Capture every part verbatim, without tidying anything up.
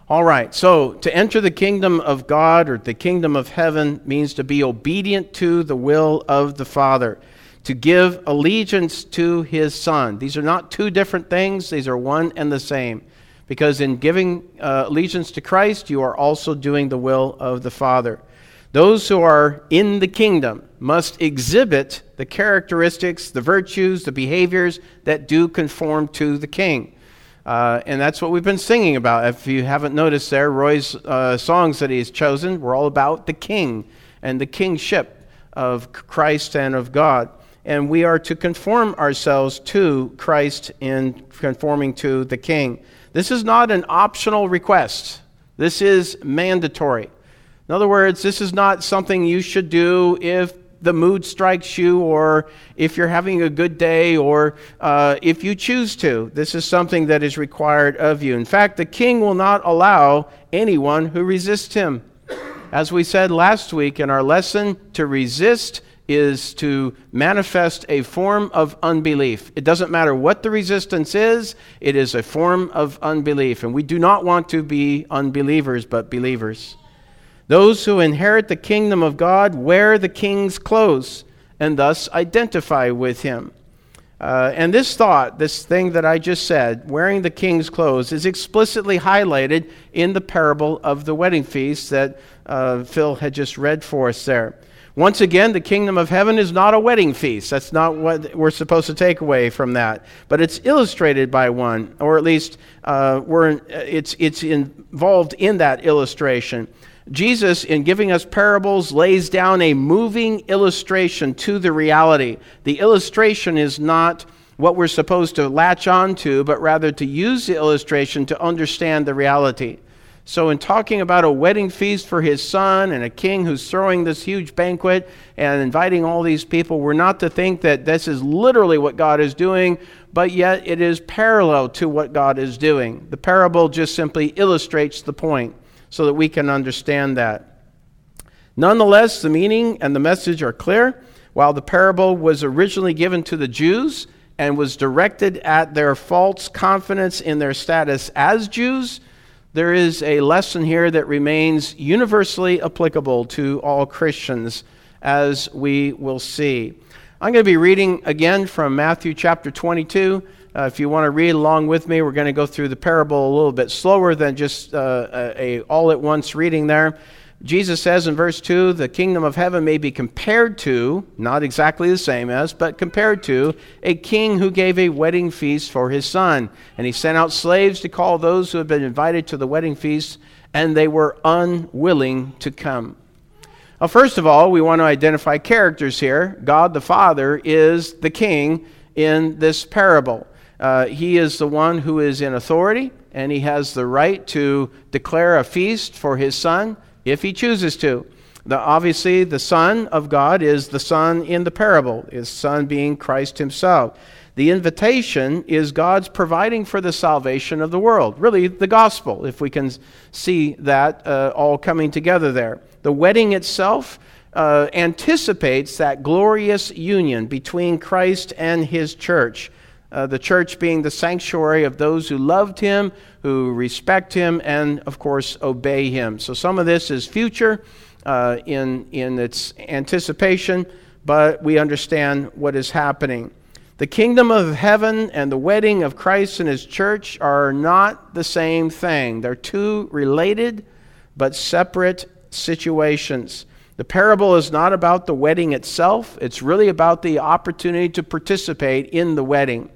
All right, so to enter the kingdom of God or the kingdom of heaven means to be obedient to the will of the Father, to give allegiance to his Son. These are not two different things, these are one and the same. Because in giving uh, allegiance to Christ, you are also doing the will of the Father. Those who are in the kingdom must exhibit the characteristics, the virtues, the behaviors that do conform to the King. Uh, and that's what we've been singing about. If you haven't noticed there, Roy's uh, songs that he's chosen were all about the King and the kingship of Christ and of God. And we are to conform ourselves to Christ in conforming to the King. This is not an optional request. This is mandatory. In other words, this is not something you should do if the mood strikes you, or if you're having a good day, or uh, if you choose to. This is something that is required of you. In fact, the King will not allow anyone who resists him. As we said last week in our lesson, to resist is to manifest a form of unbelief. It doesn't matter what the resistance is, it is a form of unbelief. And we do not want to be unbelievers, but believers. Those who inherit the kingdom of God wear the king's clothes and thus identify with him. Uh, and this thought, this thing that I just said, wearing the king's clothes, is explicitly highlighted in the parable of the wedding feast that uh, Phil had just read for us there. Once again, the kingdom of heaven is not a wedding feast. That's not what we're supposed to take away from that. But it's illustrated by one, or at least uh, we're, it's, it's involved in that illustration. Jesus, in giving us parables, lays down a moving illustration to the reality. The illustration is not what we're supposed to latch on to, but rather to use the illustration to understand the reality. So in talking about a wedding feast for his son and a king who's throwing this huge banquet and inviting all these people, we're not to think that this is literally what God is doing, but yet it is parallel to what God is doing. The parable just simply illustrates the point, so that we can understand that. Nonetheless, the meaning and the message are clear. While the parable was originally given to the Jews and was directed at their false confidence in their status as Jews, there is a lesson here that remains universally applicable to all Christians, as we will see. I'm going to be reading again from Matthew chapter twenty-two. Uh, if you want to read along with me, we're going to go through the parable a little bit slower than just uh, a, a all-at-once reading there. Jesus says in verse two, the kingdom of heaven may be compared to, not exactly the same as, but compared to, a king who gave a wedding feast for his son. And he sent out slaves to call those who had been invited to the wedding feast, and they were unwilling to come. Well, first of all, we want to identify characters here. God the Father is the king in this parable. Uh, he is the one who is in authority, and he has the right to declare a feast for his son if he chooses to. The, obviously, the Son of God is the Son in the parable, his Son being Christ himself. The invitation is God's providing for the salvation of the world, really the gospel, if we can see that uh, all coming together there. The wedding itself uh, anticipates that glorious union between Christ and his church. Uh, the church being the sanctuary of those who loved him, who respect him, and, of course, obey him. So some of this is future uh, in, in its anticipation, but we understand what is happening. The kingdom of heaven and the wedding of Christ and his church are not the same thing. They're two related but separate situations. The parable is not about the wedding itself. It's really about the opportunity to participate in the wedding.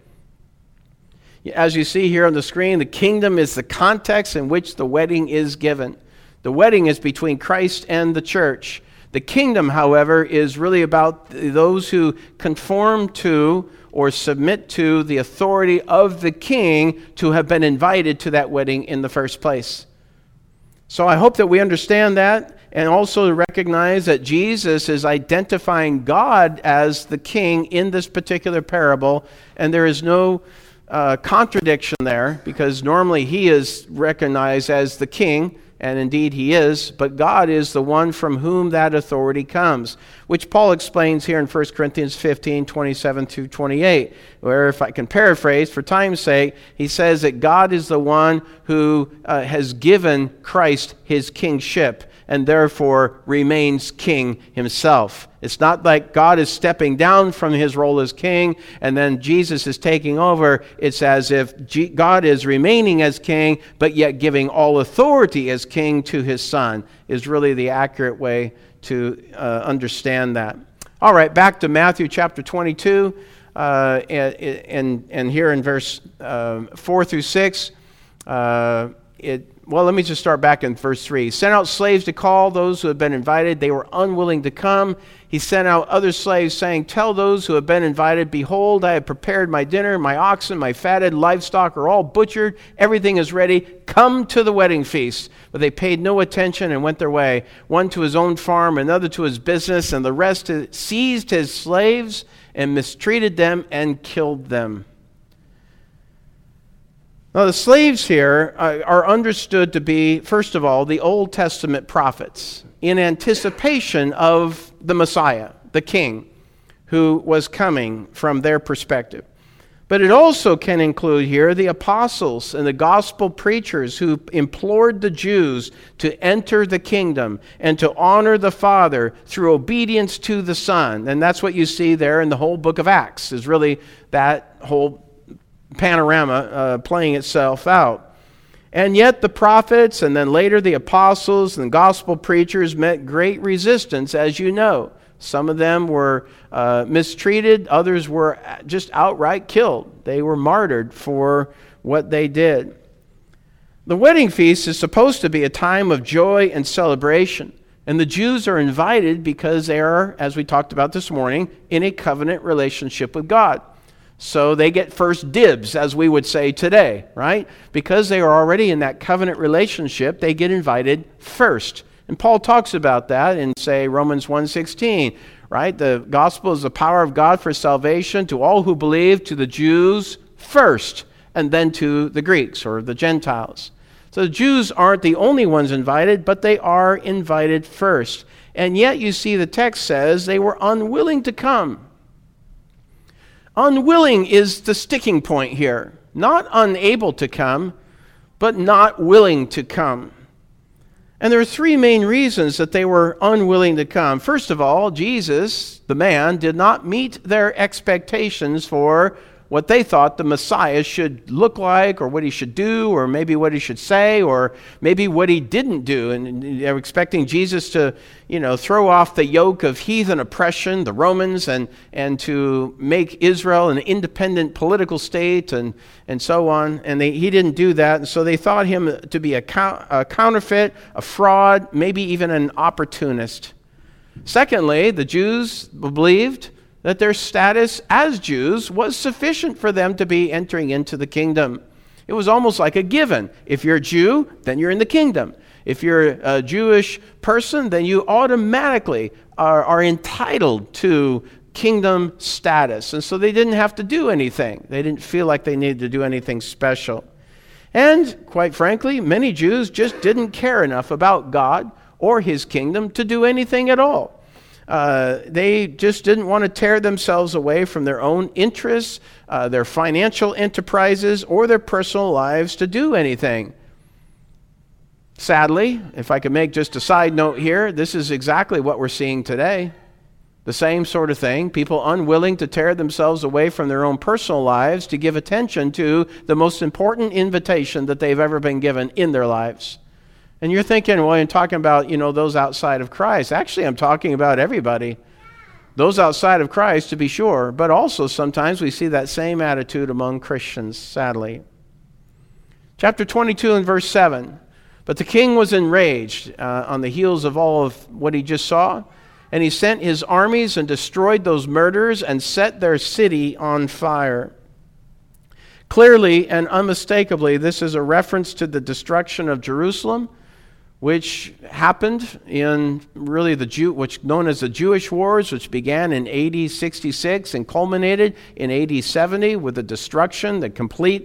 As you see here on the screen, the kingdom is the context in which the wedding is given. The wedding is between Christ and the church. The kingdom, however, is really about those who conform to or submit to the authority of the king to have been invited to that wedding in the first place. So I hope that we understand that, and also recognize that Jesus is identifying God as the king in this particular parable, and there is no uh, contradiction there, because normally he is recognized as the king, and indeed he is, but God is the one from whom that authority comes, which Paul explains here in First Corinthians fifteen, twenty-seven through twenty-eight, where, if I can paraphrase for time's sake, he says that God is the one who uh, has given Christ his kingship, and therefore remains king himself. It's not like God is stepping down from his role as king and then Jesus is taking over. It's as if G- God is remaining as king, but yet giving all authority as king to his son, is really the accurate way to uh, understand that. All right, back to Matthew chapter twenty-two, uh, and, and, and here in verse uh, four through six, uh, it Well, let me just start back in verse three. He sent out slaves to call those who had been invited. They were unwilling to come. He sent out other slaves, saying, tell those who have been invited, behold, I have prepared my dinner. My oxen, my fatted livestock are all butchered. Everything is ready. Come to the wedding feast. But they paid no attention and went their way, one to his own farm, another to his business, and the rest seized his slaves and mistreated them and killed them. Now, the slaves here are understood to be, first of all, the Old Testament prophets in anticipation of the Messiah, the King, who was coming from their perspective. But it also can include here the apostles and the gospel preachers who implored the Jews to enter the kingdom and to honor the Father through obedience to the Son. And that's what you see there in the whole book of Acts, is really that whole panorama uh, playing itself out. And yet the prophets and then later the apostles and gospel preachers met great resistance, as you know. Some of them were uh, mistreated, others were just outright killed. They were martyred for what they did. The wedding feast is supposed to be a time of joy and celebration, and the Jews are invited because they are, as we talked about this morning, in a covenant relationship with God. So they get first dibs, as we would say today, right? Because they are already in that covenant relationship, they get invited first. And Paul talks about that in, say, Romans one sixteen, right? The gospel is the power of God for salvation to all who believe, to the Jews first, and then to the Greeks or the Gentiles. So the Jews aren't the only ones invited, but they are invited first. And yet you see the text says they were unwilling to come. Unwilling is the sticking point here. Not unable to come, but not willing to come. And there are three main reasons that they were unwilling to come. First of all, Jesus, the man, did not meet their expectations for what they thought the Messiah should look like, or what he should do, or maybe what he should say, or maybe what he didn't do. And they were expecting Jesus to, you know, throw off the yoke of heathen oppression, the Romans, and, and to make Israel an independent political state, and, and so on. And they, he didn't do that. And so they thought him to be a, co- a counterfeit, a fraud, maybe even an opportunist. Secondly, the Jews believed that their status as Jews was sufficient for them to be entering into the kingdom. It was almost like a given. If you're a Jew, then you're in the kingdom. If you're a Jewish person, then you automatically are, are entitled to kingdom status. And so they didn't have to do anything. They didn't feel like they needed to do anything special. And quite frankly, many Jews just didn't care enough about God or his kingdom to do anything at all. Uh, they just didn't want to tear themselves away from their own interests, uh, their financial enterprises, or their personal lives to do anything. Sadly, if I could make just a side note here, this is exactly what we're seeing today. The same sort of thing. People unwilling to tear themselves away from their own personal lives to give attention to the most important invitation that they've ever been given in their lives. And you're thinking, well, I'm talking about, you know, those outside of Christ. Actually, I'm talking about everybody. Those outside of Christ, to be sure. But also sometimes we see that same attitude among Christians, sadly. Chapter twenty-two and verse seven. But the king was enraged uh, on the heels of all of what he just saw. And he sent his armies and destroyed those murderers and set their city on fire. Clearly and unmistakably, this is a reference to the destruction of Jerusalem, which happened in really the Jew, which known as the Jewish Wars, which began in A D sixty-six and culminated in A D seventy with the destruction, the complete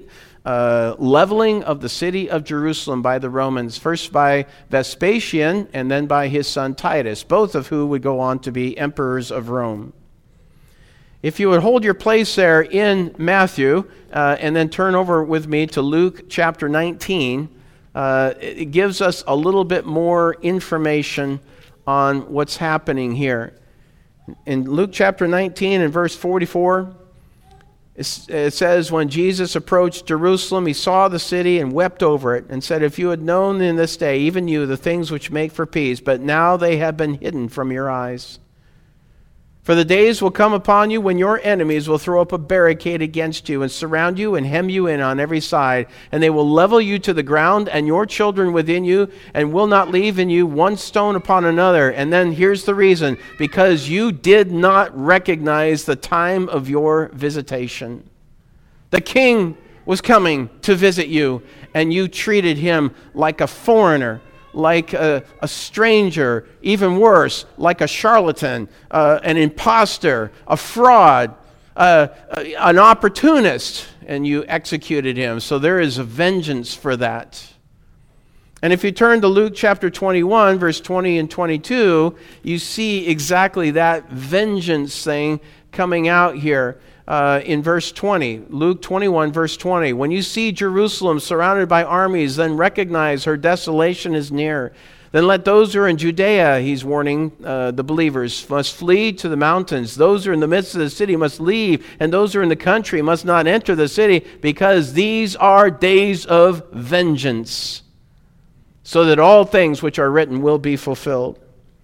uh, leveling of the city of Jerusalem by the Romans, first by Vespasian and then by his son Titus, both of who would go on to be emperors of Rome. If you would hold your place there in Matthew uh, and then turn over with me to Luke chapter nineteen, uh, it gives us a little bit more information on what's happening here. In Luke chapter nineteen and verse forty-four, it says, when Jesus approached Jerusalem, he saw the city and wept over it and said, if you had known in this day, even you, the things which make for peace, but now they have been hidden from your eyes. For the days will come upon you when your enemies will throw up a barricade against you and surround you and hem you in on every side, and they will level you to the ground and your children within you, and will not leave in you one stone upon another. And then here's the reason: because you did not recognize the time of your visitation. The king was coming to visit you, and you treated him like a foreigner, like a, a stranger, even worse, like a charlatan, uh, an imposter, a fraud, uh, an opportunist, and you executed him. So there is a vengeance for that. And if you turn to Luke chapter twenty-one, verse twenty and twenty-two, you see exactly that vengeance thing coming out here. Uh, in verse twenty, Luke twenty-one, verse twenty, when you see Jerusalem surrounded by armies, then recognize her desolation is near. Then let those who are in Judea, he's warning uh, the believers, must flee to the mountains. Those who are in the midst of the city must leave, and those who are in the country must not enter the city, because these are days of vengeance, so that all things which are written will be fulfilled.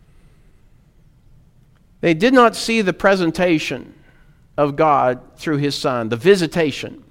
They did not see the presentation of God through his Son, the visitation.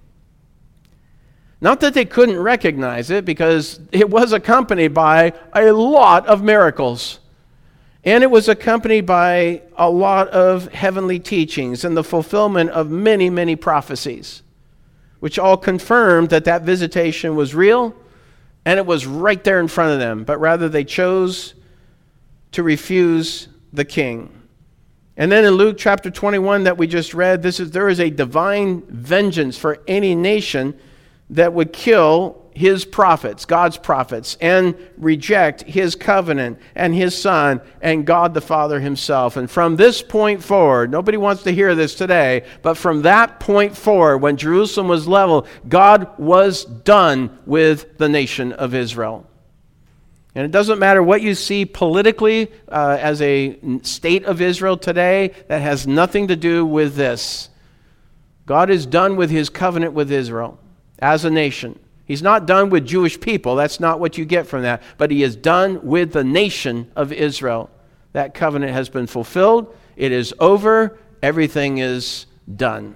Not that they couldn't recognize it, because it was accompanied by a lot of miracles. And it was accompanied by a lot of heavenly teachings and the fulfillment of many, many prophecies, which all confirmed that that visitation was real, and it was right there in front of them. But rather they chose to refuse the king. And then in Luke chapter twenty-one that we just read, this is there is a divine vengeance for any nation that would kill his prophets, God's prophets, and reject his covenant and his Son and God the Father himself. And from this point forward, nobody wants to hear this today, but from that point forward, when Jerusalem was leveled, God was done with the nation of Israel. And it doesn't matter what you see politically uh, as a state of Israel today, that has nothing to do with this. God is done with his covenant with Israel as a nation. He's not done with Jewish people. That's not what you get from that. But he is done with the nation of Israel. That covenant has been fulfilled. It is over. Everything is done.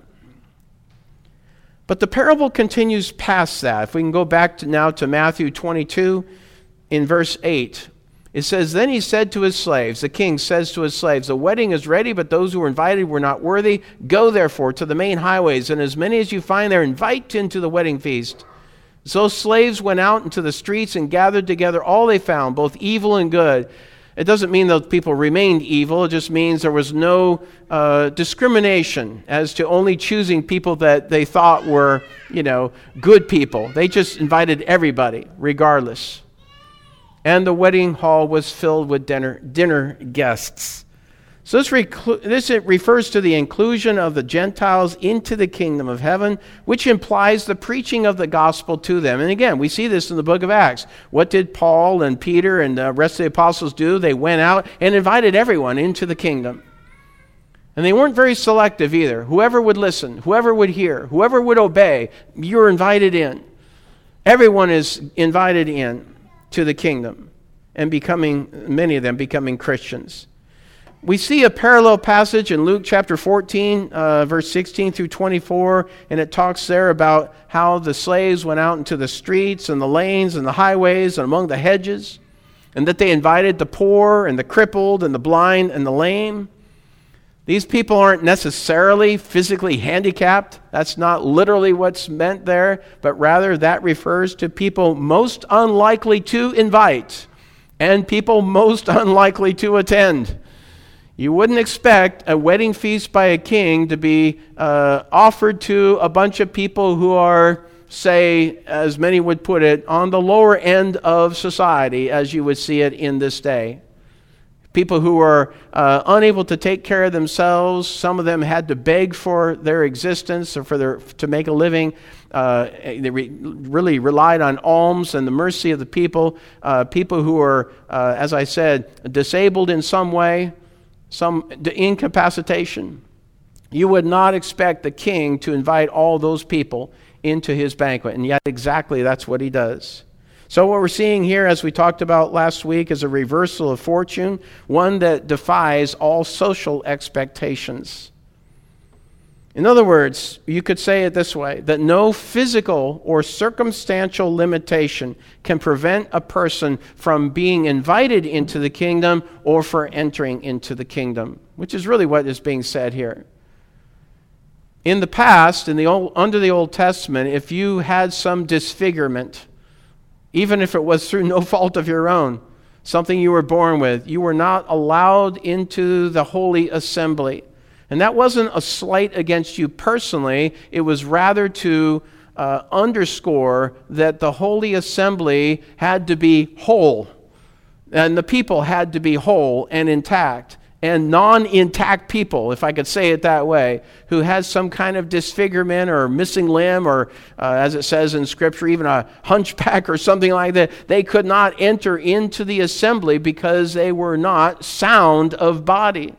But the parable continues past that. If we can go back to now to Matthew twenty-two, in verse eight, it says, then he said to his slaves, the king says to his slaves, the wedding is ready, but those who were invited were not worthy. Go therefore to the main highways, and as many as you find there, invite into the wedding feast. So slaves went out into the streets and gathered together all they found, both evil and good. It doesn't mean those people remained evil. It just means there was no uh, discrimination as to only choosing people that they thought were, you know, good people. They just invited everybody, regardless. And the wedding hall was filled with dinner, dinner guests. So this, reclu- this it refers to the inclusion of the Gentiles into the kingdom of heaven, which implies the preaching of the gospel to them. And again, we see this in the book of Acts. What did Paul and Peter and the rest of the apostles do? They went out and invited everyone into the kingdom. And they weren't very selective either. Whoever would listen, whoever would hear, whoever would obey, you're invited in. Everyone is invited in to the kingdom, and becoming, many of them becoming Christians. We see a parallel passage in Luke chapter fourteen, uh, verse sixteen through twenty-four, and it talks there about how the slaves went out into the streets and the lanes and the highways and among the hedges, and that they invited the poor and the crippled and the blind and the lame. These people aren't necessarily physically handicapped. That's not literally what's meant there, but rather that refers to people most unlikely to invite and people most unlikely to attend. You wouldn't expect a wedding feast by a king to be uh, offered to a bunch of people who are say, as many would put it, on the lower end of society as you would see it in this day. People who were uh, unable to take care of themselves. Some of them had to beg for their existence or for their to make a living. Uh, they re- really relied on alms and the mercy of the people. Uh, people who were, uh, as I said, disabled in some way, some incapacitation. You would not expect the king to invite all those people into his banquet, and yet exactly that's what he does. So what we're seeing here, as we talked about last week, is a reversal of fortune, one that defies all social expectations. In other words, you could say it this way, that no physical or circumstantial limitation can prevent a person from being invited into the kingdom or for entering into the kingdom, which is really what is being said here. In the past, in the old, under the Old Testament, if you had some disfigurement, even if it was through no fault of your own, something you were born with, you were not allowed into the holy assembly. And that wasn't a slight against you personally. It was rather to uh, underscore that the holy assembly had to be whole. And the people had to be whole and intact. And non-intact people, if I could say it that way, who had some kind of disfigurement or missing limb or, uh, as it says in Scripture, even a hunchback or something like that, they could not enter into the assembly because they were not sound of body.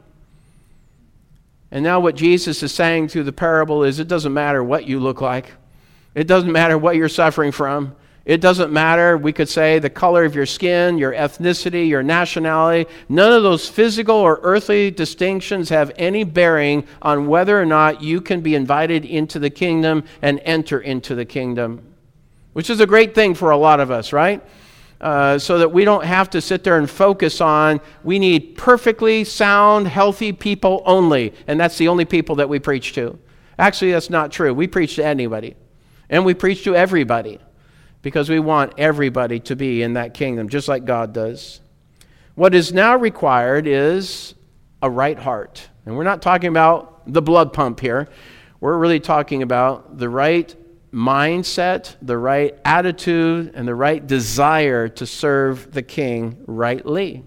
And now what Jesus is saying through the parable is it doesn't matter what you look like. It doesn't matter what you're suffering from. It doesn't matter, we could say, the color of your skin, your ethnicity, your nationality. None of those physical or earthly distinctions have any bearing on whether or not you can be invited into the kingdom and enter into the kingdom, which is a great thing for a lot of us, right? Uh, so that we don't have to sit there and focus on, we need perfectly sound, healthy people only, and that's the only people that we preach to. Actually, that's not true. We preach to anybody, and we preach to everybody. Because we want everybody to be in that kingdom, just like God does. What is now required is a right heart. And we're not talking about the blood pump here. We're really talking about the right mindset, the right attitude, and the right desire to serve the King rightly.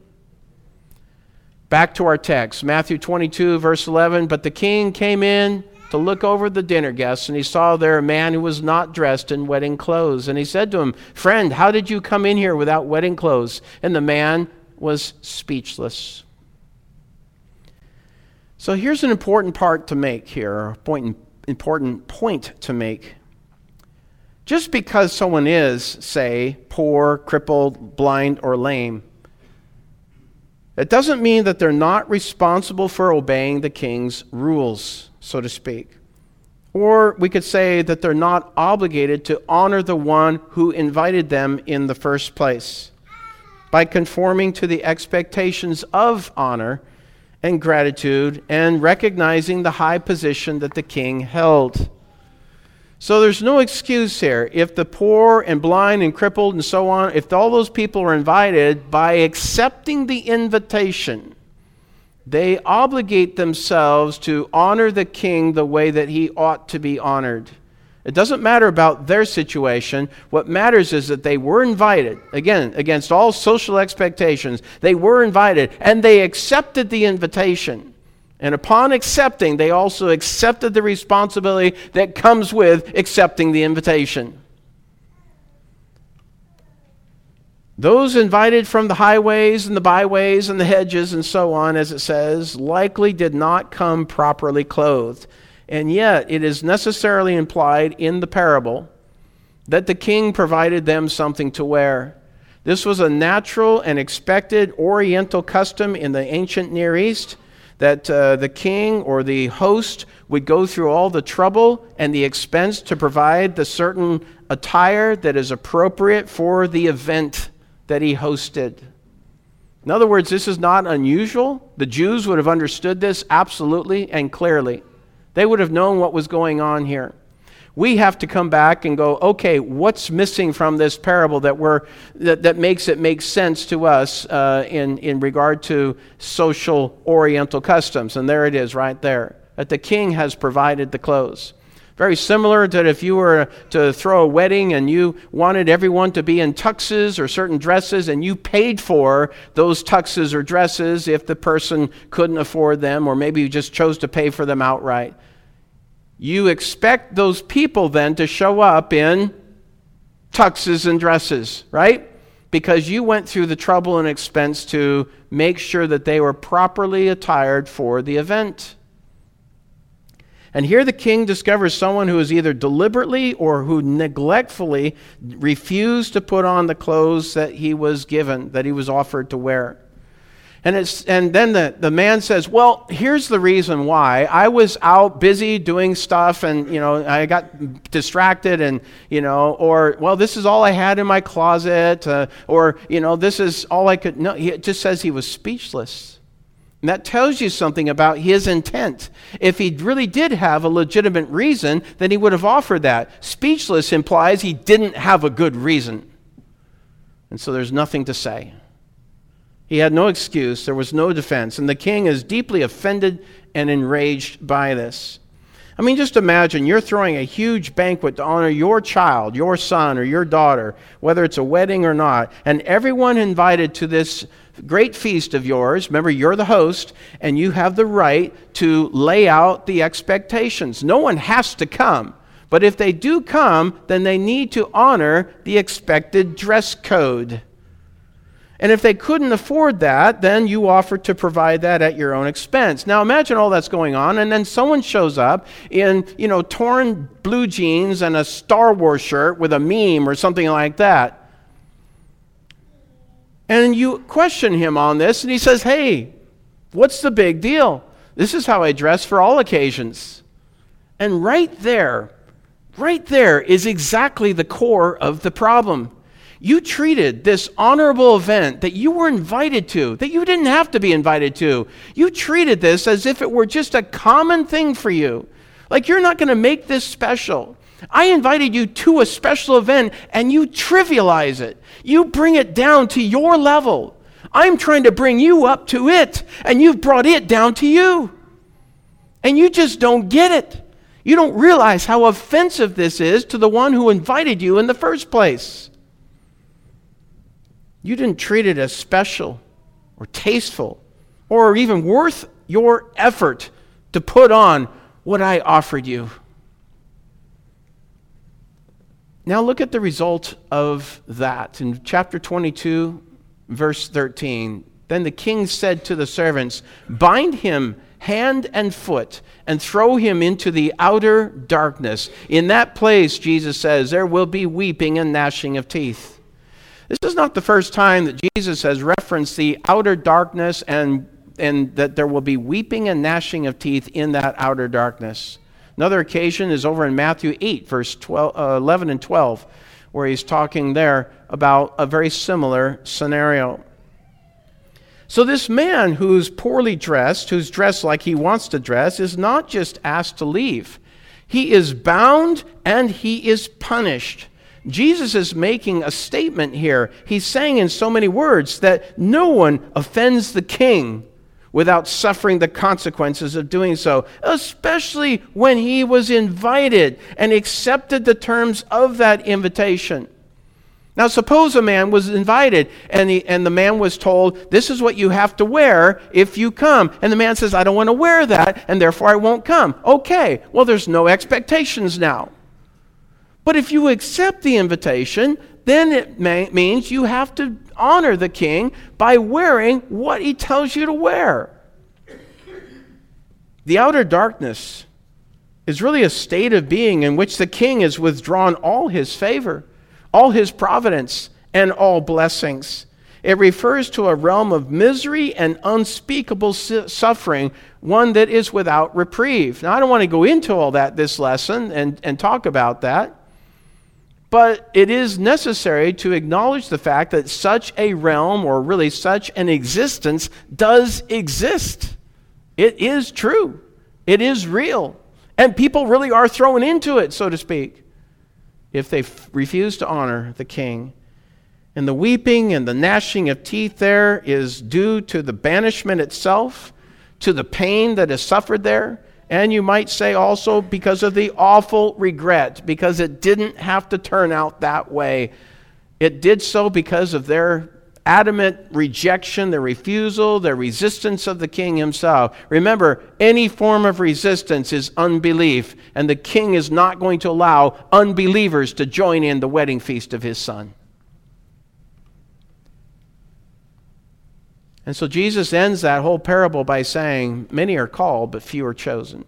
Back to our text, Matthew twenty-two, verse eleven. But the king came in to look over the dinner guests, and he saw there a man who was not dressed in wedding clothes. And he said to him, "Friend, how did you come in here without wedding clothes?" And the man was speechless. So here's an important part to make here, or point, important point to make. Just because someone is, say, poor, crippled, blind, or lame, it doesn't mean that they're not responsible for obeying the king's rules, so to speak. Or we could say that they're not obligated to honor the one who invited them in the first place by conforming to the expectations of honor and gratitude and recognizing the high position that the king held. So there's no excuse here. If the poor and blind and crippled and so on, if all those people are invited, by accepting the invitation, they obligate themselves to honor the king the way that he ought to be honored. It doesn't matter about their situation. What matters is that they were invited. Again, against all social expectations, they were invited and they accepted the invitation. And upon accepting, they also accepted the responsibility that comes with accepting the invitation. Those invited from the highways and the byways and the hedges and so on, as it says, likely did not come properly clothed. And yet, it is necessarily implied in the parable that the king provided them something to wear. This was a natural and expected Oriental custom in the ancient Near East, that uh, the king or the host would go through all the trouble and the expense to provide the certain attire that is appropriate for the event that he hosted. In other words, this is not unusual. The Jews would have understood this absolutely and clearly. They would have known what was going on here. We have to come back and go, okay, what's missing from this parable that we're that, that makes it make sense to us uh, in, in regard to social Oriental customs? And there it is right there, that the king has provided the clothes. Very similar to if you were to throw a wedding and you wanted everyone to be in tuxes or certain dresses, and you paid for those tuxes or dresses if the person couldn't afford them, or maybe you just chose to pay for them outright. You expect those people then to show up in tuxes and dresses, right? Because you went through the trouble and expense to make sure that they were properly attired for the event. And here the king discovers someone who is either deliberately or who neglectfully refused to put on the clothes that he was given, that he was offered to wear. And it's and then the, the man says, well, here's the reason why. I was out busy doing stuff, and, you know, I got distracted, and, you know, or, well, this is all I had in my closet, uh, or, you know, this is all I could. No, it just says he was speechless. And that tells you something about his intent. If he really did have a legitimate reason, then he would have offered that. Speechless implies he didn't have a good reason. And so there's nothing to say. He had no excuse. There was no defense. And the king is deeply offended and enraged by this. I mean, just imagine you're throwing a huge banquet to honor your child, your son, or your daughter, whether it's a wedding or not, and everyone invited to this great feast of yours. Remember, you're the host, and you have the right to lay out the expectations. No one has to come, but if they do come, then they need to honor the expected dress code. And if they couldn't afford that, then you offer to provide that at your own expense. Now imagine all that's going on, and then someone shows up in, you know, torn blue jeans and a Star Wars shirt with a meme or something like that. And you question him on this, and he says, hey, what's the big deal? This is how I dress for all occasions. And right there, right there is exactly the core of the problem. You treated this honorable event that you were invited to, that you didn't have to be invited to. You treated this as if it were just a common thing for you. Like, you're not going to make this special. I invited you to a special event, and you trivialize it. You bring it down to your level. I'm trying to bring you up to it, and you've brought it down to you. And you just don't get it. You don't realize how offensive this is to the one who invited you in the first place. You didn't treat it as special or tasteful or even worth your effort to put on what I offered you. Now look at the result of that. In chapter twenty-two, verse thirteen, then the king said to the servants, bind him hand and foot and throw him into the outer darkness. In that place, Jesus says, there will be weeping and gnashing of teeth. This is not the first time that Jesus has referenced the outer darkness and, and that there will be weeping and gnashing of teeth in that outer darkness. Another occasion is over in Matthew eight, verse twelve, uh, eleven and twelve, where he's talking there about a very similar scenario. So this man who's poorly dressed, who's dressed like he wants to dress, is not just asked to leave. He is bound and he is punished. Jesus is making a statement here. He's saying in so many words that no one offends the king without suffering the consequences of doing so, especially when he was invited and accepted the terms of that invitation. Now, suppose a man was invited and, he, and the man was told, this is what you have to wear if you come. And the man says, I don't want to wear that, and therefore I won't come. Okay, well, there's no expectations now. But if you accept the invitation, then it may, means you have to honor the king by wearing what he tells you to wear. The outer darkness is really a state of being in which the king has withdrawn all his favor, all his providence, and all blessings. It refers to a realm of misery and unspeakable suffering, one that is without reprieve. Now, I don't want to go into all that this lesson and, and talk about that. But it is necessary to acknowledge the fact that such a realm, or really such an existence, does exist. It is true. It is real. And people really are thrown into it, so to speak, if they f- refuse to honor the king. And the weeping and the gnashing of teeth there is due to the banishment itself, to the pain that is suffered there, And you might say also because of the awful regret, because it didn't have to turn out that way. It did so because of their adamant rejection, their refusal, their resistance of the king himself. Remember, any form of resistance is unbelief, and the king is not going to allow unbelievers to join in the wedding feast of his son. And so Jesus ends that whole parable by saying, many are called, but few are chosen.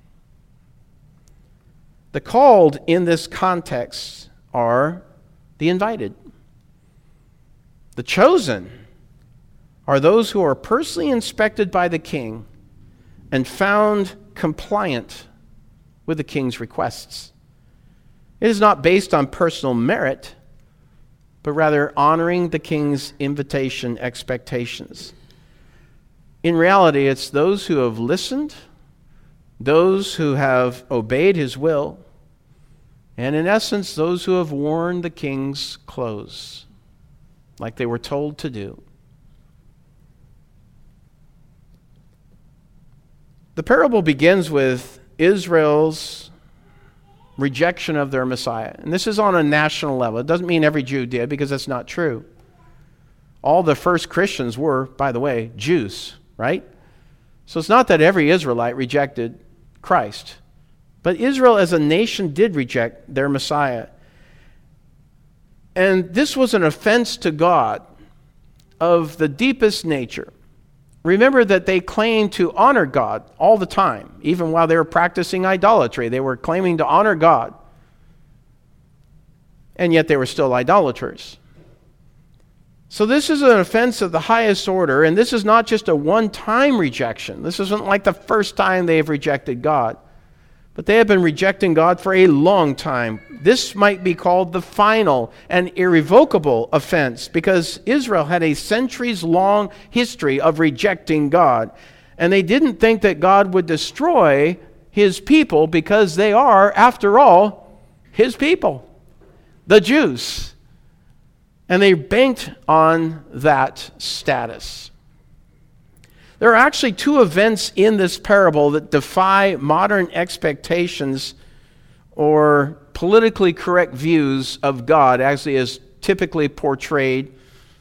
The called in this context are the invited. The chosen are those who are personally inspected by the king and found compliant with the king's requests. It is not based on personal merit, but rather honoring the king's invitation expectations. In reality, it's those who have listened, those who have obeyed his will, and in essence, those who have worn the king's clothes, like they were told to do. The parable begins with Israel's rejection of their Messiah. And this is on a national level. It doesn't mean every Jew did, because that's not true. All the first Christians were, by the way, Jews, right? So it's not that every Israelite rejected Christ. But Israel as a nation did reject their Messiah. And this was an offense to God of the deepest nature. Remember that they claimed to honor God all the time, even while they were practicing idolatry. They were claiming to honor God, and yet they were still idolaters. So this is an offense of the highest order, and this is not just a one-time rejection. This isn't like the first time they have rejected God. But they have been rejecting God for a long time. This might be called the final and irrevocable offense, because Israel had a centuries-long history of rejecting God. And they didn't think that God would destroy his people, because they are, after all, his people, the Jews. And they banked on that status. There are actually two events in this parable that defy modern expectations or politically correct views of God, as he is typically portrayed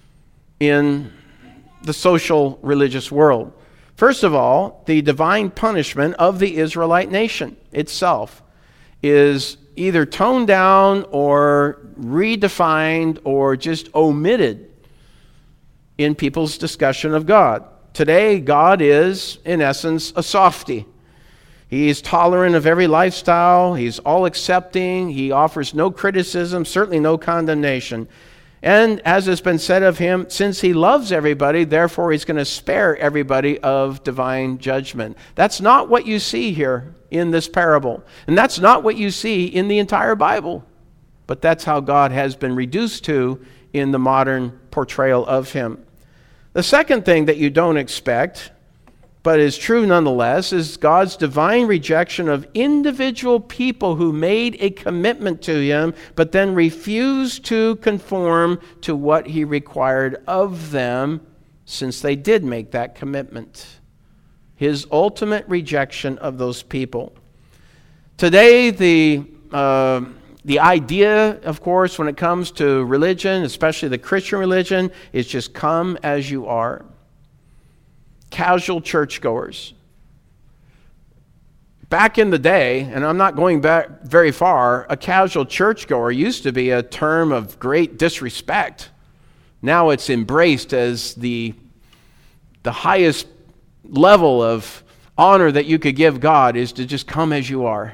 in the social religious world. First of all, the divine punishment of the Israelite nation itself is either toned down or redefined or just omitted in people's discussion of God. Today, God is, in essence, a softy. He is tolerant of every lifestyle. He's all-accepting. He offers no criticism, certainly no condemnation. And as has been said of him, since he loves everybody, therefore he's going to spare everybody of divine judgment. That's not what you see here in this parable. And that's not what you see in the entire Bible. But that's how God has been reduced to in the modern portrayal of him. The second thing that you don't expect, but is true nonetheless, is God's divine rejection of individual people who made a commitment to him, but then refused to conform to what he required of them, since they did make that commitment. His ultimate rejection of those people. Today, the uh, The idea, of course, when it comes to religion, especially the Christian religion, is just come as you are. Casual churchgoers. Back in the day, and I'm not going back very far, a casual churchgoer used to be a term of great disrespect. Now it's embraced as the, the highest level of honor that you could give God, is to just come as you are.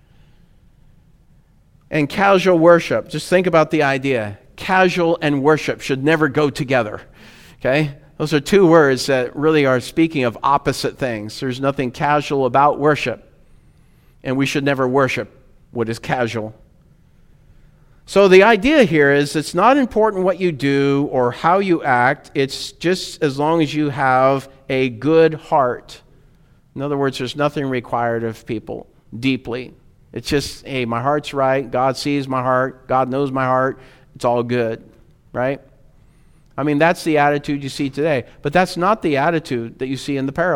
And casual worship, just think about the idea. Casual and worship should never go together. Okay? Those are two words that really are speaking of opposite things. There's nothing casual about worship. And we should never worship what is casual. So the idea here is it's not important what you do or how you act. It's just as long as you have a good heart. In other words, there's nothing required of people deeply. It's just, hey, my heart's right. God sees my heart. God knows my heart. It's all good, right? I mean, that's the attitude you see today. But that's not the attitude that you see in the parable.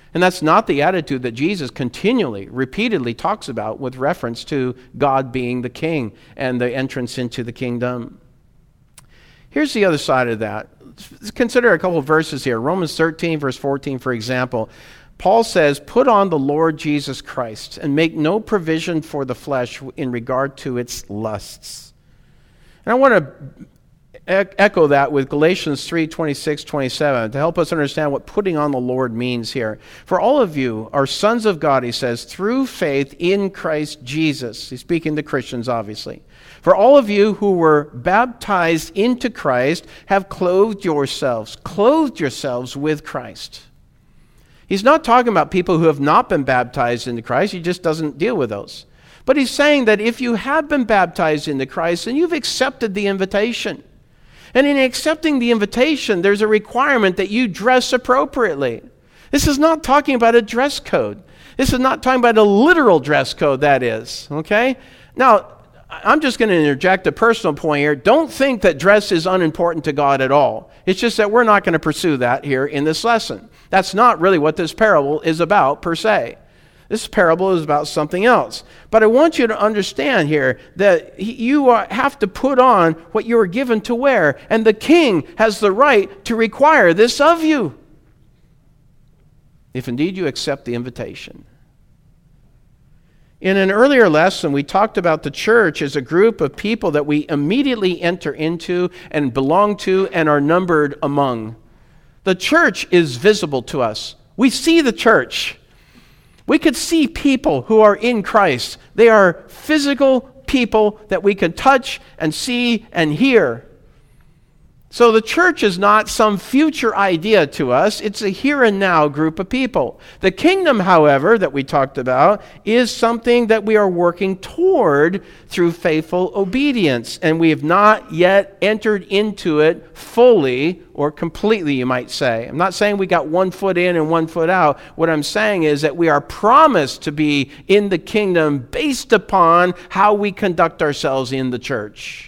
And that's not the attitude that Jesus continually, repeatedly talks about with reference to God being the king and the entrance into the kingdom. Here's the other side of that. Let's consider a couple of verses here. Romans thirteen, verse fourteen, for example. Paul says, "Put on the Lord Jesus Christ and make no provision for the flesh in regard to its lusts." And I want to echo that with Galatians three, twenty-six, twenty-seven to help us understand what putting on the Lord means here. "For all of you are sons of God," he says, "through faith in Christ Jesus." He's speaking to Christians, obviously. "For all of you who were baptized into Christ have clothed yourselves, clothed yourselves with Christ." He's not talking about people who have not been baptized into Christ. He just doesn't deal with those. But he's saying that if you have been baptized into Christ, then you've accepted the invitation. And in accepting the invitation, there's a requirement that you dress appropriately. This is not talking about a dress code. This is not talking about a literal dress code, that is. Okay? Now, I'm just going to interject a personal point here. Don't think that dress is unimportant to God at all. It's just that we're not going to pursue that here in this lesson. That's not really what this parable is about, per se. This parable is about something else. But I want you to understand here that you have to put on what you are given to wear. And the king has the right to require this of you, if indeed you accept the invitation. In an earlier lesson, we talked about the church as a group of people that we immediately enter into and belong to and are numbered among. The church is visible to us. We see the church. We could see people who are in Christ. They are physical people that we can touch and see and hear. So the church is not some future idea to us. It's a here and now group of people. The kingdom, however, that we talked about, is something that we are working toward through faithful obedience. And we have not yet entered into it fully or completely, you might say. I'm not saying we got one foot in and one foot out. What I'm saying is that we are promised to be in the kingdom based upon how we conduct ourselves in the church.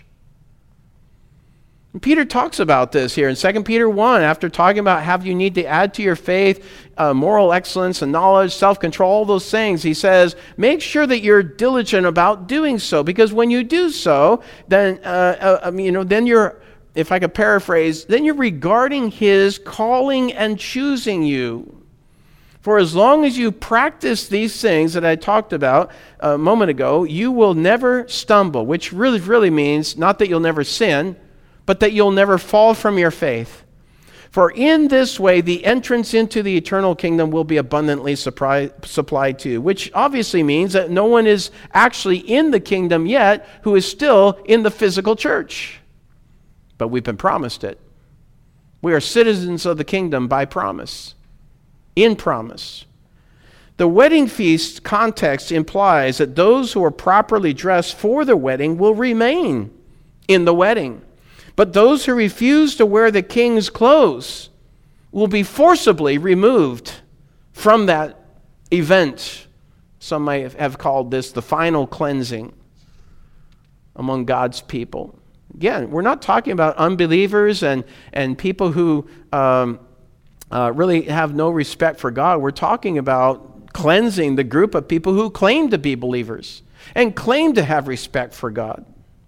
And Peter talks about this here in Second Peter one, after talking about how you need to add to your faith uh, moral excellence and knowledge, self-control, all those things. He says, make sure that you're diligent about doing so, because when you do so, then uh, uh, you know, then you're, if I could paraphrase, then you're regarding his calling and choosing you. For as long as you practice these things that I talked about a moment ago, you will never stumble, which really, really means not that you'll never sin, but that you'll never fall from your faith. For in this way, the entrance into the eternal kingdom will be abundantly supply, supplied to you, which obviously means that no one is actually in the kingdom yet who is still in the physical church. But we've been promised it. We are citizens of the kingdom by promise, in promise. The wedding feast context implies that those who are properly dressed for the wedding will remain in the wedding. But those who refuse to wear the king's clothes will be forcibly removed from that event. Some may have called this the final cleansing among God's people. Again, we're not talking about unbelievers and, and people who um, uh, really have no respect for God. We're talking about cleansing the group of people who claim to be believers and claim to have respect for God.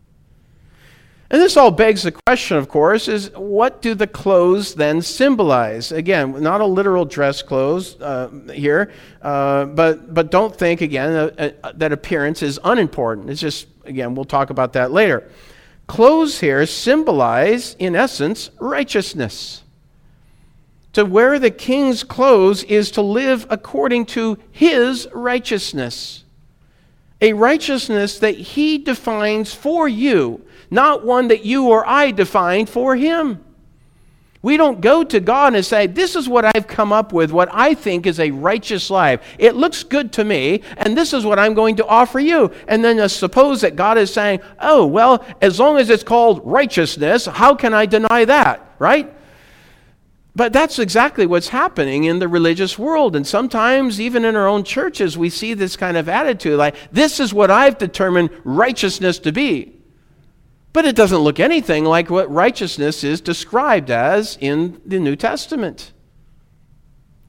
And this all begs the question, of course, is what do the clothes then symbolize? Again, not a literal dress clothes uh, here, uh, but but don't think, again, uh, uh, that appearance is unimportant. It's just, again, we'll talk about that later. Clothes here symbolize, in essence, righteousness. To wear the king's clothes is to live according to his righteousness. A righteousness that he defines for you, not one that you or I define for him. We don't go to God and say, this is what I've come up with, what I think is a righteous life. It looks good to me, and this is what I'm going to offer you. And then uh, suppose that God is saying, oh, well, as long as it's called righteousness, how can I deny that, right? But that's exactly what's happening in the religious world. And sometimes, even in our own churches, we see this kind of attitude, like, this is what I've determined righteousness to be. But it doesn't look anything like what righteousness is described as in the New Testament.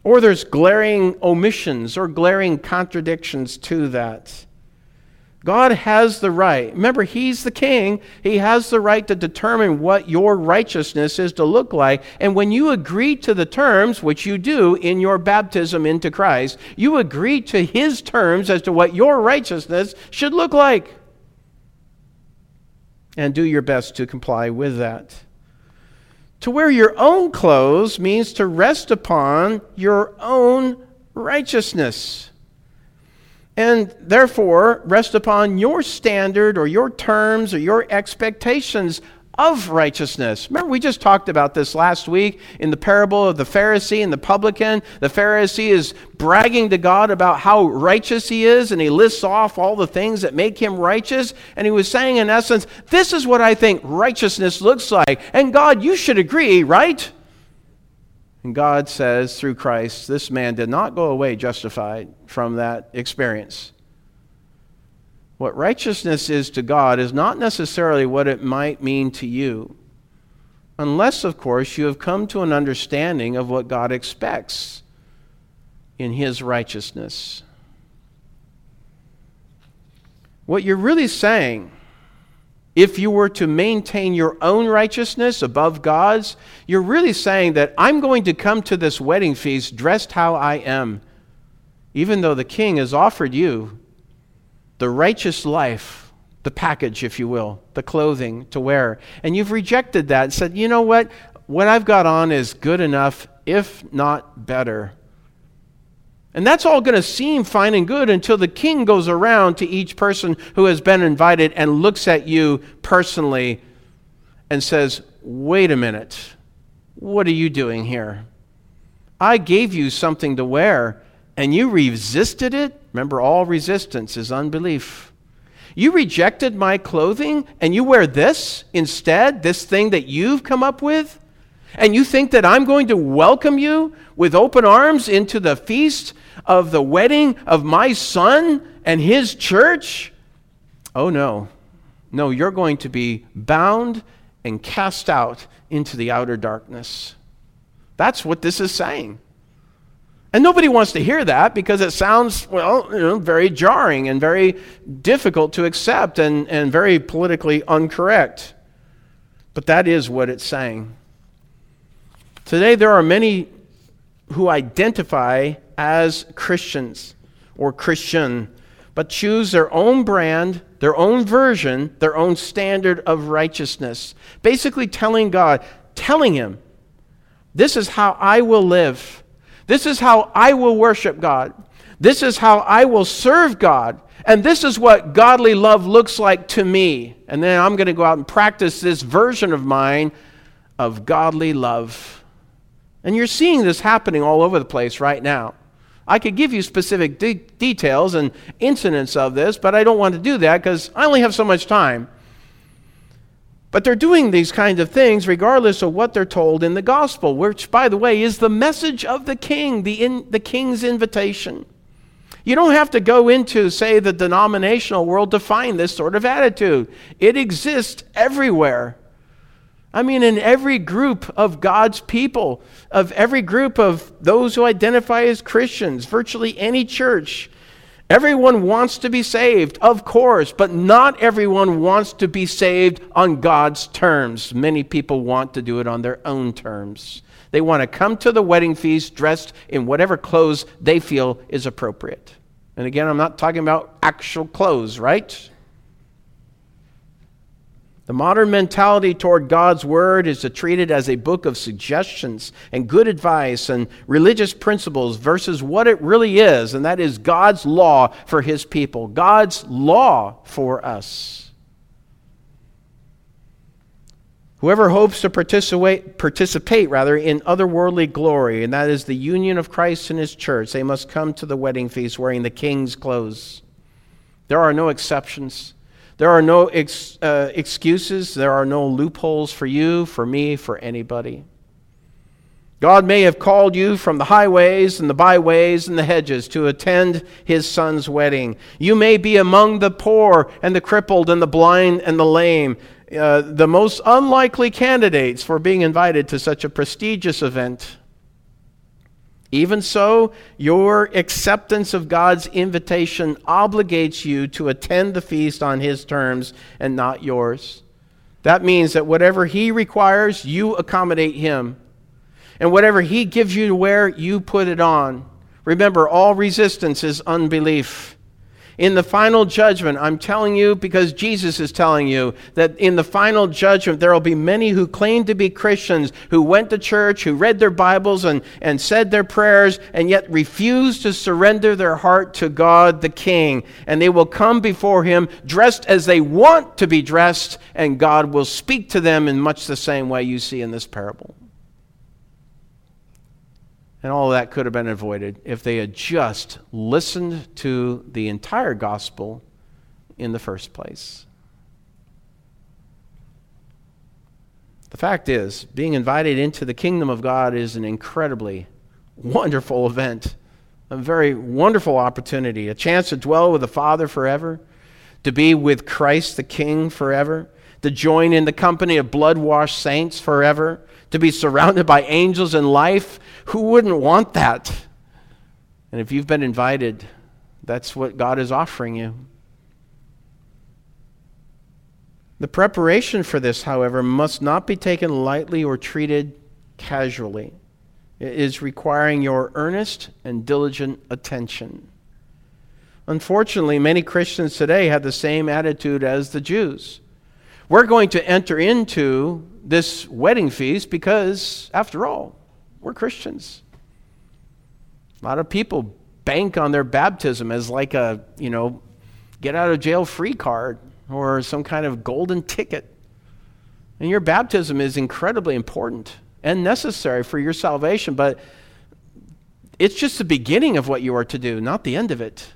Or there's glaring omissions or glaring contradictions to that. God has the right. Remember, He's the king. He has the right to determine what your righteousness is to look like. And when you agree to the terms, which you do in your baptism into Christ, you agree to His terms as to what your righteousness should look like. And do your best to comply with that. To wear your own clothes means to rest upon your own righteousness. And therefore, rest upon your standard or your terms or your expectations of righteousness. Remember, we just talked about this last week in the parable of the Pharisee and the publican. The Pharisee is bragging to God about how righteous he is, and he lists off all the things that make him righteous. And he was saying, in essence, this is what I think righteousness looks like. And God, you should agree, right? And God says through Christ, this man did not go away justified from that experience. What righteousness is to God is not necessarily what it might mean to you, unless, of course, you have come to an understanding of what God expects in His righteousness. What you're really saying, if you were to maintain your own righteousness above God's, you're really saying that I'm going to come to this wedding feast dressed how I am, even though the king has offered you the righteous life, the package, if you will, the clothing to wear. And you've rejected that and said, you know what? What I've got on is good enough, if not better. And that's all going to seem fine and good until the king goes around to each person who has been invited and looks at you personally and says, wait a minute, what are you doing here? I gave you something to wear and you resisted it. Remember, all resistance is unbelief. You rejected my clothing and you wear this instead, this thing that you've come up with? And you think that I'm going to welcome you with open arms into the feast of the wedding of my son and his church? Oh no. No, you're going to be bound and cast out into the outer darkness. That's what this is saying. And nobody wants to hear that because it sounds, well, you know, very jarring and very difficult to accept and, and very politically incorrect. But that is what it's saying. Today there are many who identify as Christians or Christian, but choose their own brand, their own version, their own standard of righteousness. Basically telling God, telling Him, this is how I will live. This is how I will worship God. This is how I will serve God. And this is what godly love looks like to me. And then I'm going to go out and practice this version of mine of godly love. And you're seeing this happening all over the place right now. I could give you specific de- details and incidents of this, but I don't want to do that because I only have so much time. But they're doing these kinds of things regardless of what they're told in the gospel, which, by the way, is the message of the king, the, in, the king's invitation. You don't have to go into, say, the denominational world to find this sort of attitude. It exists everywhere. I mean, in every group of God's people, of every group of those who identify as Christians, virtually any church, everyone wants to be saved, of course, but not everyone wants to be saved on God's terms. Many people want to do it on their own terms. They want to come to the wedding feast dressed in whatever clothes they feel is appropriate. And again, I'm not talking about actual clothes, right? The modern mentality toward God's Word is to treat it as a book of suggestions and good advice and religious principles versus what it really is, and that is God's law for His people, God's law for us. Whoever hopes to participate, participate rather, in otherworldly glory, and that is the union of Christ and His church, they must come to the wedding feast wearing the king's clothes. There are no exceptions. There are no ex, uh, excuses. There are no loopholes for you, for me, for anybody. God may have called you from the highways and the byways and the hedges to attend His Son's wedding. You may be among the poor and the crippled and the blind and the lame, uh, the most unlikely candidates for being invited to such a prestigious event. Even so, your acceptance of God's invitation obligates you to attend the feast on his terms and not yours. That means that whatever he requires, you accommodate him. And whatever he gives you to wear, you put it on. Remember, all resistance is unbelief. In the final judgment, I'm telling you because Jesus is telling you that in the final judgment, there will be many who claim to be Christians, who went to church, who read their Bibles and, and said their prayers, and yet refuse to surrender their heart to God the King. And they will come before him dressed as they want to be dressed, and God will speak to them in much the same way you see in this parable. And all of that could have been avoided if they had just listened to the entire gospel in the first place. The fact is, being invited into the kingdom of God is an incredibly wonderful event, a very wonderful opportunity, a chance to dwell with the Father forever, to be with Christ the King forever, to join in the company of blood-washed saints forever, to be surrounded by angels in life. Who wouldn't want that? And if you've been invited, that's what God is offering you. The preparation for this, however, must not be taken lightly or treated casually. It is requiring your earnest and diligent attention. Unfortunately, many Christians today have the same attitude as the Jews. We're going to enter into this wedding feast because, after all, we're Christians. A lot of people bank on their baptism as like a, you know, get out of jail free card or some kind of golden ticket. And your baptism is incredibly important and necessary for your salvation, but it's just the beginning of what you are to do, not the end of it.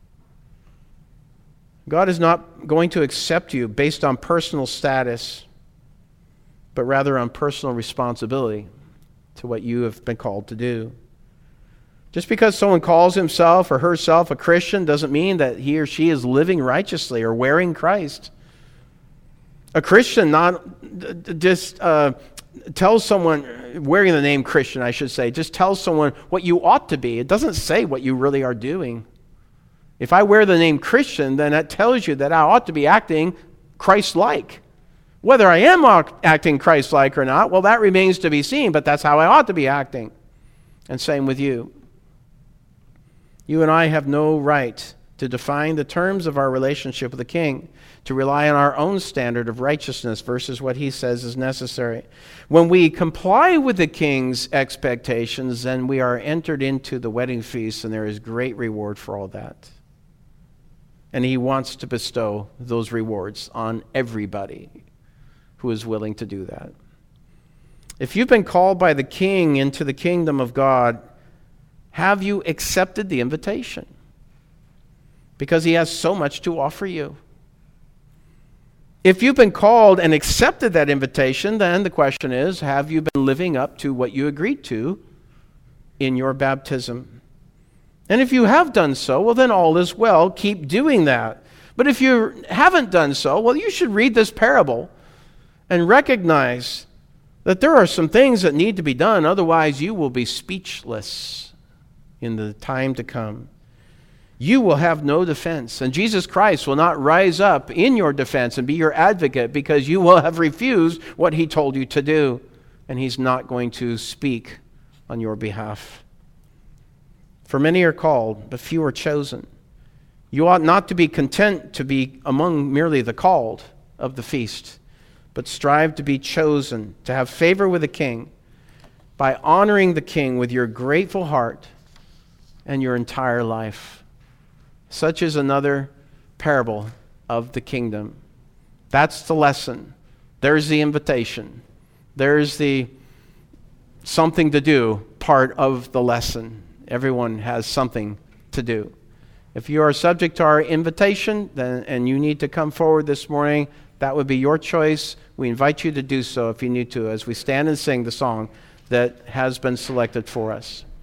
God is not going to accept you based on personal status, but rather on personal responsibility to what you have been called to do. Just because someone calls himself or herself a Christian doesn't mean that he or she is living righteously or wearing Christ. A Christian not just uh, tells someone, wearing the name Christian, I should say, just tells someone what you ought to be. It doesn't say what you really are doing. If I wear the name Christian, then that tells you that I ought to be acting Christ-like. Whether I am acting Christ-like or not, well, that remains to be seen, but that's how I ought to be acting. And same with you. You and I have no right to define the terms of our relationship with the King, to rely on our own standard of righteousness versus what he says is necessary. When we comply with the King's expectations, then we are entered into the wedding feast, and there is great reward for all that. And he wants to bestow those rewards on everybody who is willing to do that. If you've been called by the King into the kingdom of God, have you accepted the invitation? Because he has so much to offer you. If you've been called and accepted that invitation, then the question is, have you been living up to what you agreed to in your baptism? And if you have done so, well, then all is well. Keep doing that. But if you haven't done so, well, you should read this parable and recognize that there are some things that need to be done. Otherwise, you will be speechless in the time to come. You will have no defense. And Jesus Christ will not rise up in your defense and be your advocate because you will have refused what he told you to do. And he's not going to speak on your behalf. For many are called, but few are chosen. You ought not to be content to be among merely the called of the feast, but strive to be chosen, to have favor with the King by honoring the King with your grateful heart and your entire life. Such is another parable of the kingdom. That's the lesson. There's the invitation. There's the something to do part of the lesson. Everyone has something to do. If you are subject to our invitation then, and you need to come forward this morning, that would be your choice. We invite you to do so if you need to as we stand and sing the song that has been selected for us.